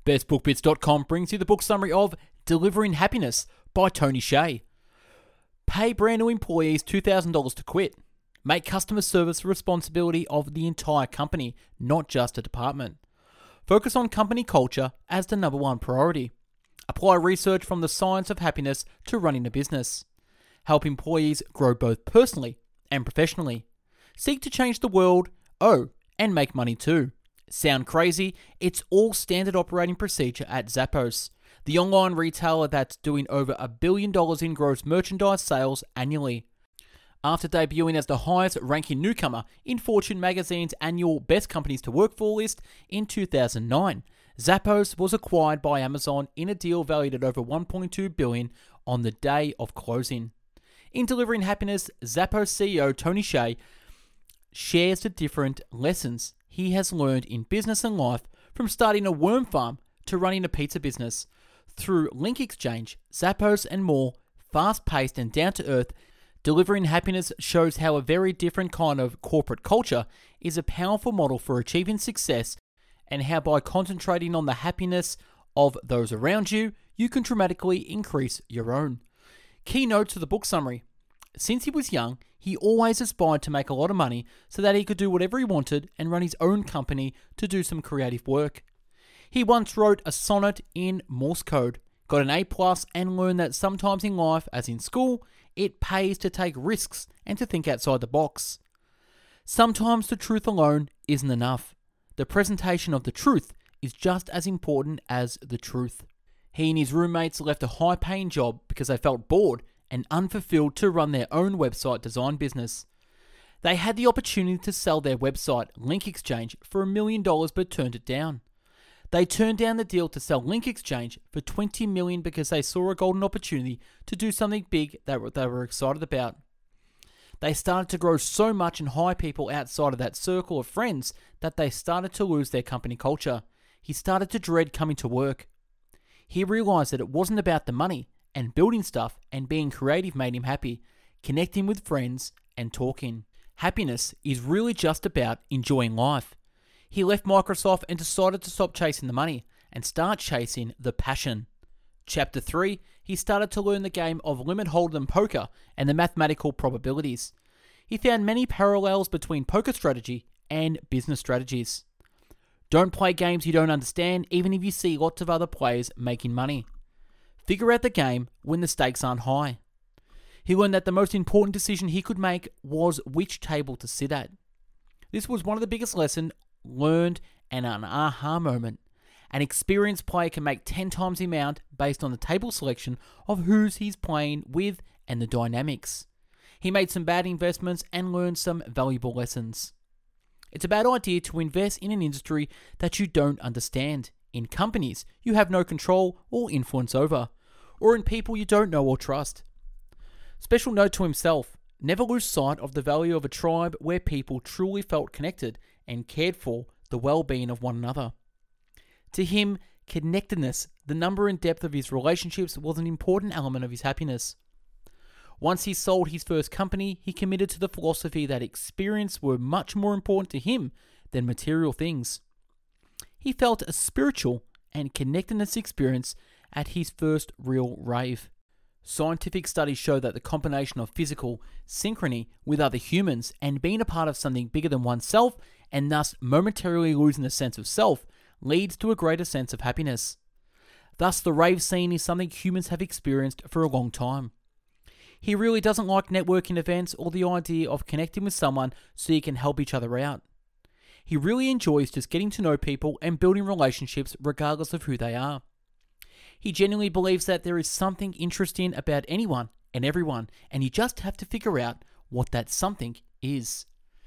BestBookBits.com brings you the book summary of Delivering Happiness by Tony Hsieh. Pay brand new employees $2,000 to quit. Make customer service the responsibility of the entire company, not just a department. Focus on company culture as the number one priority. Apply research from the science of happiness to running a business. Help employees grow both personally and professionally. Seek to change the world, and make money too. Sound crazy? It's all standard operating procedure at Zappos, the online retailer that's doing over $1 billion in gross merchandise sales annually. After debuting as the highest ranking newcomer in Fortune magazine's annual Best Companies to Work For list in 2009, Zappos was acquired by Amazon in a deal valued at over $1.2 billion on the day of closing. In Delivering Happiness, Zappos CEO Tony Hsieh shares the different lessons he has learned in business and life, from starting a worm farm to running a pizza business. Through Link Exchange, Zappos and more, fast-paced and down-to-earth, Delivering Happiness shows how a very different kind of corporate culture is a powerful model for achieving success, and how by concentrating on the happiness of those around you, you can dramatically increase your own. Key notes to the book summary. Since he was young, he always aspired to make a lot of money so that he could do whatever he wanted and run his own company to do some creative work. He once wrote a sonnet in Morse code, got an A+, and learned that sometimes in life, as in school, it pays to take risks and to think outside the box. Sometimes the truth alone isn't enough. The presentation of the truth is just as important as the truth. He and his roommates left a high-paying job because they felt bored and unfulfilled to run their own website design business. They had the opportunity to sell their website, Link Exchange, for $1 million but turned it down. They turned down the deal to sell Link Exchange for $20 million because they saw a golden opportunity to do something big that they were excited about. They started to grow so much and hire people outside of that circle of friends that they started to lose their company culture. He started to dread coming to work. He realized that it wasn't about the money, and building stuff and being creative made him happy, connecting with friends and talking. Happiness is really just about enjoying life. He left Microsoft and decided to stop chasing the money and start chasing the passion. Chapter 3, he started to learn the game of limit hold'em poker and the mathematical probabilities. He found many parallels between poker strategy and business strategies. Don't play games you don't understand, even if you see lots of other players making money. Figure out the game when the stakes aren't high. He learned that the most important decision he could make was which table to sit at. This was one of the biggest lessons learned and an aha moment. An experienced player can make 10 times the amount based on the table selection of who's he's playing with and the dynamics. He made some bad investments and learned some valuable lessons. It's a bad idea to invest in an industry that you don't understand, in companies you have no control or influence over, or in people you don't know or trust. Special note to himself, never lose sight of the value of a tribe where people truly felt connected and cared for the well-being of one another. To him, connectedness, the number and depth of his relationships, was an important element of his happiness. Once he sold his first company, he committed to the philosophy that experience were much more important to him than material things. He felt a spiritual and connectedness experience at his first real rave. Scientific studies show that the combination of physical synchrony with other humans and being a part of something bigger than oneself, and thus momentarily losing the sense of self, leads to a greater sense of happiness. Thus, the rave scene is something humans have experienced for a long time. He really doesn't like networking events or the idea of connecting with someone so you can help each other out. He really enjoys just getting to know people and building relationships regardless of who they are. He genuinely believes that there is something interesting about anyone and everyone, and you just have to figure out what that something is.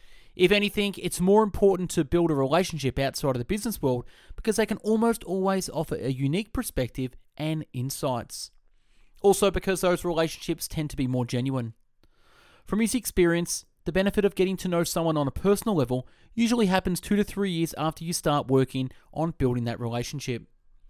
If anything, it's more important to build a relationship outside of the business world because they can almost always offer a unique perspective and insights. Also because those relationships tend to be more genuine. From his experience, the benefit of getting to know someone on a personal level usually happens 2 to 3 years after you start working on building that relationship.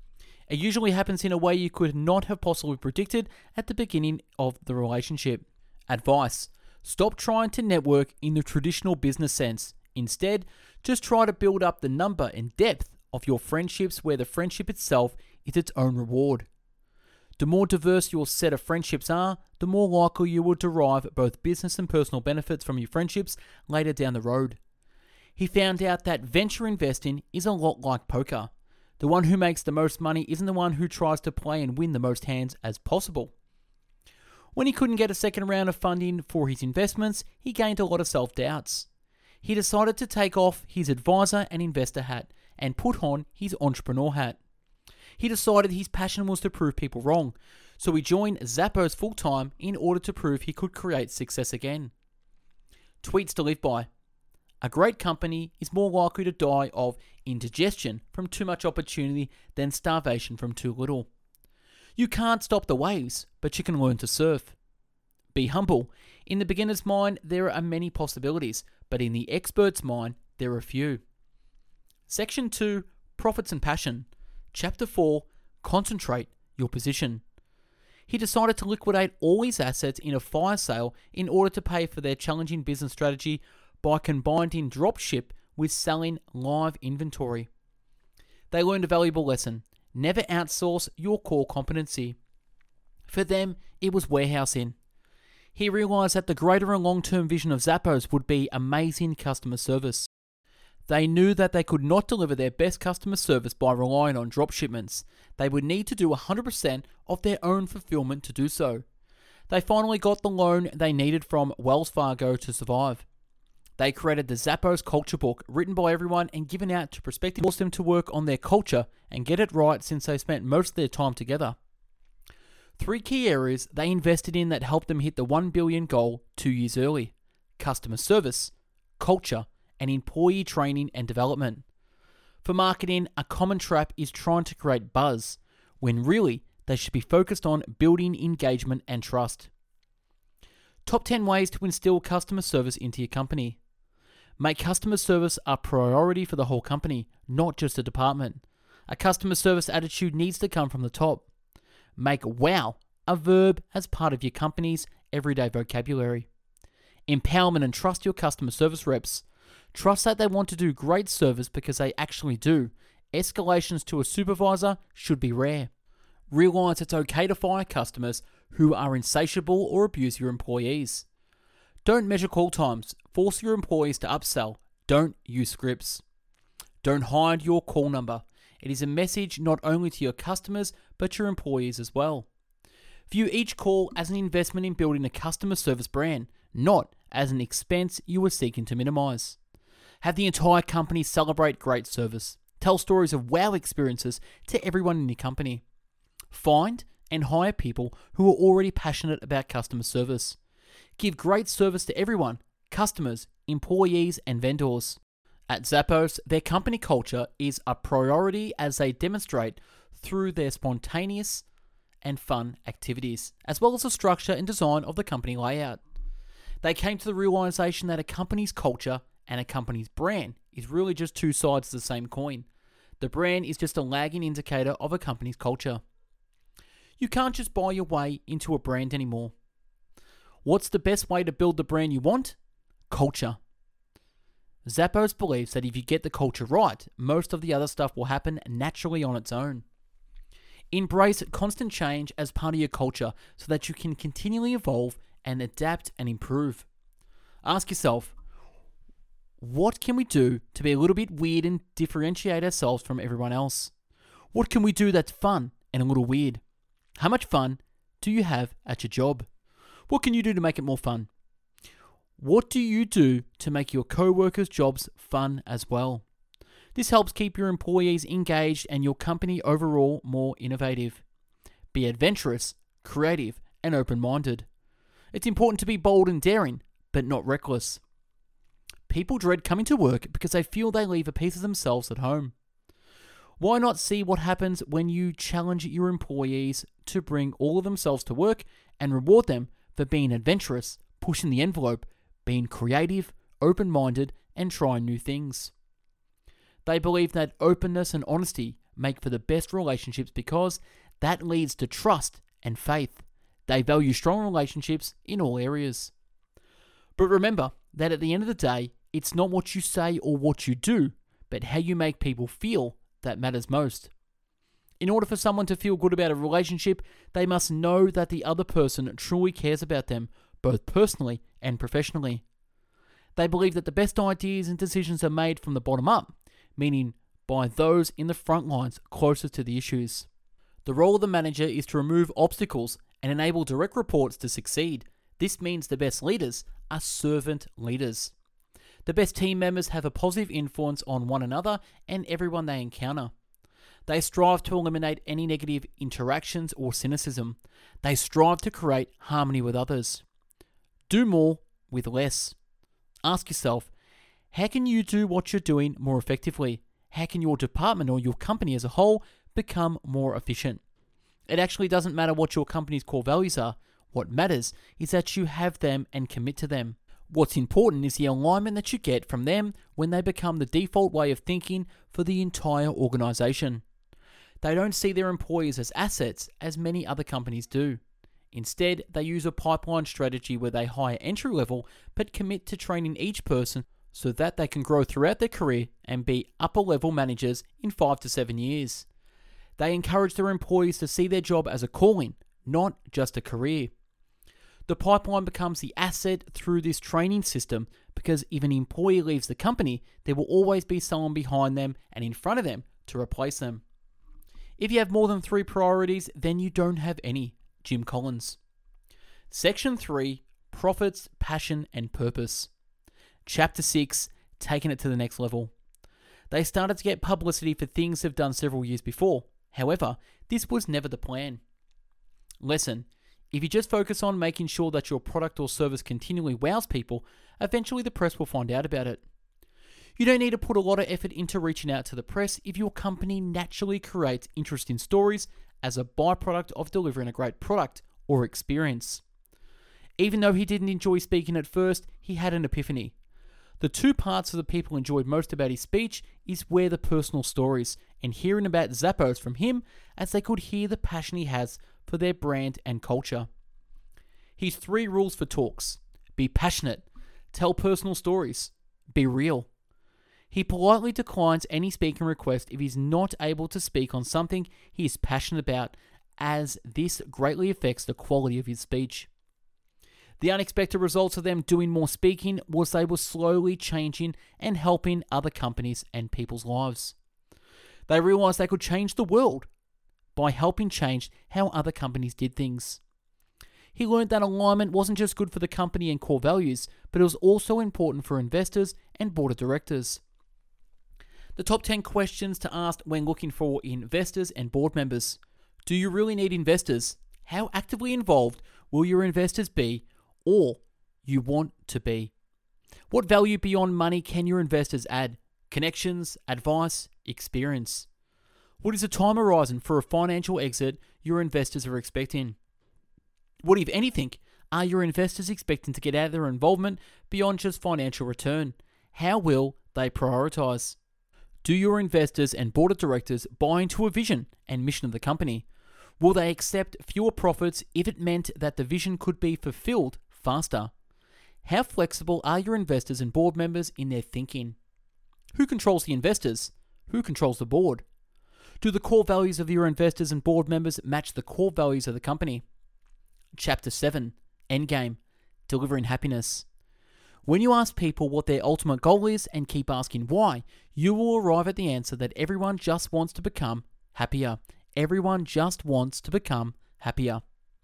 It usually happens in a way you could not have possibly predicted at the beginning of the relationship. Advice: stop trying to network in the traditional business sense. Instead, just try to build up the number and depth of your friendships where the friendship itself is its own reward. The more diverse your set of friendships are, the more likely you will derive both business and personal benefits from your friendships later down the road. He found out that venture investing is a lot like poker. The one who makes the most money isn't the one who tries to play and win the most hands as possible. When he couldn't get a second round of funding for his investments, he gained a lot of self-doubts. He decided to take off his advisor and investor hat and put on his entrepreneur hat. He decided his passion was to prove people wrong, so he joined Zappos full-time in order to prove he could create success again. Tweets to live by. A great company is more likely to die of indigestion from too much opportunity than starvation from too little. You can't stop the waves, but you can learn to surf. Be humble. In the beginner's mind, there are many possibilities, but in the expert's mind, there are few. Section 2, Profits and Passion. Chapter 4, Concentrate your position. He decided to liquidate all his assets in a fire sale in order to pay for their challenging business strategy by combining dropship with selling live inventory. They learned a valuable lesson. Never outsource your core competency. For them, it was warehousing. He realized that the greater and long-term vision of Zappos would be amazing customer service. They knew that they could not deliver their best customer service by relying on drop shipments. They would need to do 100% of their own fulfillment to do so. They finally got the loan they needed from Wells Fargo to survive. They created the Zappos Culture Book, written by everyone and given out to prospective, forced them to work on their culture and get it right since they spent most of their time together. 3 key areas they invested in that helped them hit the 1 billion goal 2 years early: customer service, culture, and employee training and development. For marketing, a common trap is trying to create buzz, when really they should be focused on building engagement and trust. Top 10 ways to instill customer service into your company. Make customer service a priority for the whole company, not just a department. A customer service attitude needs to come from the top. Make wow a verb as part of your company's everyday vocabulary. Empowerment and trust your customer service reps. Trust that they want to do great service because they actually do. Escalations to a supervisor should be rare. Realize it's okay to fire customers who are insatiable or abuse your employees. Don't measure call times. Force your employees to upsell. Don't use scripts. Don't hide your call number. It is a message not only to your customers, but your employees as well. View each call as an investment in building a customer service brand, not as an expense you are seeking to minimize. Have the entire company celebrate great service. Tell stories of wow experiences to everyone in your company. Find and hire people who are already passionate about customer service. Give great service to everyone: customers, employees, and vendors. At Zappos, their company culture is a priority as they demonstrate through their spontaneous and fun activities, as well as the structure and design of the company layout. They came to the realization that a company's culture and a company's brand is really just two sides of the same coin. The brand is just a lagging indicator of a company's culture. You can't just buy your way into a brand anymore. What's the best way to build the brand you want? Culture. Zappos believes that if you get the culture right, most of the other stuff will happen naturally on its own. Embrace constant change as part of your culture so that you can continually evolve and adapt and improve. Ask yourself, what can we do to be a little bit weird and differentiate ourselves from everyone else? What can we do that's fun and a little weird? How much fun do you have at your job? What can you do to make it more fun? What do you do to make your co-workers' jobs fun as well? This helps keep your employees engaged and your company overall more innovative. Be adventurous, creative, and open-minded. It's important to be bold and daring, but not reckless. People dread coming to work because they feel they leave a piece of themselves at home. Why not see what happens when you challenge your employees to bring all of themselves to work and reward them for being adventurous, pushing the envelope, being creative, open-minded, and trying new things? They believe that openness and honesty make for the best relationships because that leads to trust and faith. They value strong relationships in all areas. But remember that at the end of the day, it's not what you say or what you do, but how you make people feel that matters most. In order for someone to feel good about a relationship, they must know that the other person truly cares about them, both personally and professionally. They believe that the best ideas and decisions are made from the bottom up, meaning by those in the front lines closest to the issues. The role of the manager is to remove obstacles and enable direct reports to succeed. This means the best leaders are servant leaders. The best team members have a positive influence on one another and everyone they encounter. They strive to eliminate any negative interactions or cynicism. They strive to create harmony with others. Do more with less. Ask yourself, how can you do what you're doing more effectively? How can your department or your company as a whole become more efficient? It actually doesn't matter what your company's core values are. What matters is that you have them and commit to them. What's important is the alignment that you get from them when they become the default way of thinking for the entire organization. They don't see their employees as assets as many other companies do. Instead, they use a pipeline strategy where they hire entry level but commit to training each person so that they can grow throughout their career and be upper level managers in 5 to 7 years. They encourage their employees to see their job as a calling, not just a career. The pipeline becomes the asset through this training system because if an employee leaves the company, there will always be someone behind them and in front of them to replace them. If you have more than 3 priorities, then you don't have any. Jim Collins. Section 3, Profits, Passion and Purpose. Chapter 6, Taking it to the next level. They started to get publicity for things they've done several years before. However, this was never the plan. Lesson: if you just focus on making sure that your product or service continually wows people, eventually the press will find out about it. You don't need to put a lot of effort into reaching out to the press if your company naturally creates interesting stories as a byproduct of delivering a great product or experience. Even though he didn't enjoy speaking at first, he had an epiphany. The 2 parts that the people enjoyed most about his speech is where the personal stories and hearing about Zappos from him, as they could hear the passion he has for their brand and culture. His 3 rules for talks: be passionate, tell personal stories, be real. He politely declines any speaking request if he's not able to speak on something he is passionate about, as this greatly affects the quality of his speech. The unexpected results of them doing more speaking was they were slowly changing and helping other companies and people's lives. They realized they could change the world by helping change how other companies did things. He learned that alignment wasn't just good for the company and core values, but it was also important for investors and board of directors. The top 10 questions to ask when looking for investors and board members. Do you really need investors? How actively involved will your investors be, or you want to be? What value beyond money can your investors add? Connections, advice, experience. What is the time horizon for a financial exit your investors are expecting? What, if anything, are your investors expecting to get out of their involvement beyond just financial return? How will they prioritize? Do your investors and board of directors buy into a vision and mission of the company? Will they accept fewer profits if it meant that the vision could be fulfilled faster? How flexible are your investors and board members in their thinking? Who controls the investors? Who controls the board? Do the core values of your investors and board members match the core values of the company? Chapter 7, Endgame, Delivering Happiness. When you ask people what their ultimate goal is and keep asking why, you will arrive at the answer that everyone just wants to become happier. Everyone just wants to become happier.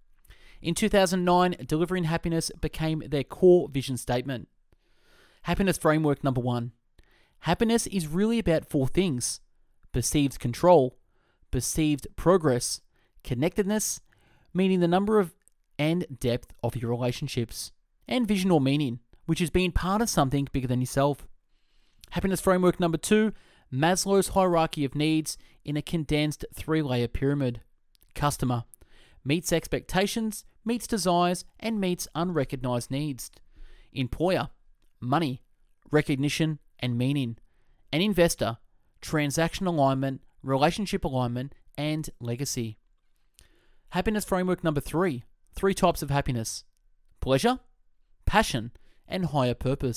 In 2009, Delivering Happiness became their core vision statement. Happiness framework number 1. Happiness is really about 4 things: perceived control, perceived progress, connectedness, meaning the number of and depth of your relationships, and vision or meaning, which is being part of something bigger than yourself. Happiness framework number 2, Maslow's hierarchy of needs in a condensed 3-layer pyramid. Customer meets expectations, meets desires, and meets unrecognized needs. Employer, money, recognition, and meaning. An investor, transaction alignment, relationship alignment, and legacy. Happiness framework number 3, 3 types of happiness: pleasure, passion, and higher purpose.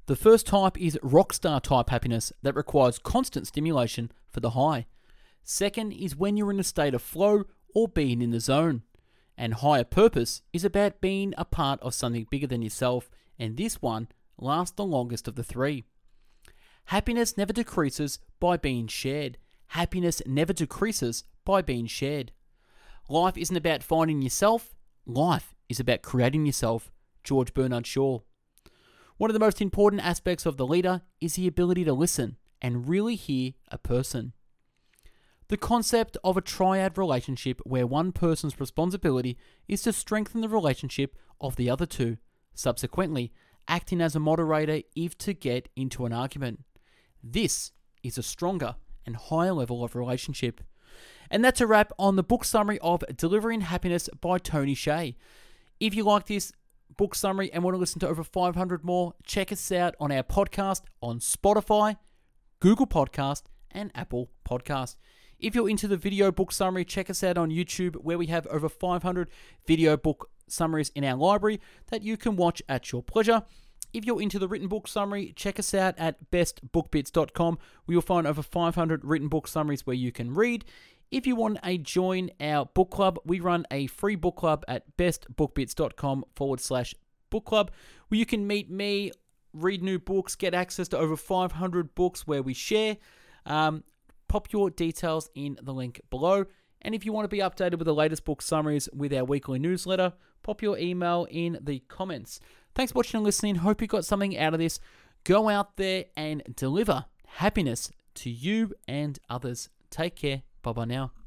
The first type is rockstar type happiness that requires constant stimulation for the high. Second is when you're in a state of flow or being in the zone. And higher purpose is about being a part of something bigger than yourself, and this one lasts the longest of the three. Happiness never decreases by being shared. Happiness never decreases by being shared. Life isn't about finding yourself. Life is about creating yourself. George Bernard Shaw. One of the most important aspects of the leader is the ability to listen and really hear a person. The concept of a triad relationship where one person's responsibility is to strengthen the relationship of the other two, subsequently acting as a moderator if to get into an argument. This is a stronger and higher level of relationship. And that's a wrap on the book summary of Delivering Happiness by Tony Hsieh. If you like this book summary and want to listen to over 500 more, check us out on our podcast on Spotify, Google Podcast, and Apple Podcast. If you're into the video book summary, check us out on YouTube, where we have over 500 video book summaries in our library that you can watch at your pleasure. If you're into the written book summary, check us out at bestbookbits.com, where you'll find over 500 written book summaries where you can read. If you want to join our book club, we run a free book club at bestbookbits.com/book club, where you can meet me, read new books, get access to over 500 books where we share. Pop your details in the link below. And if you want to be updated with the latest book summaries with our weekly newsletter, pop your email in the comments. Thanks for watching and listening. Hope you got something out of this. Go out there and deliver happiness to you and others. Take care. Bye-bye now.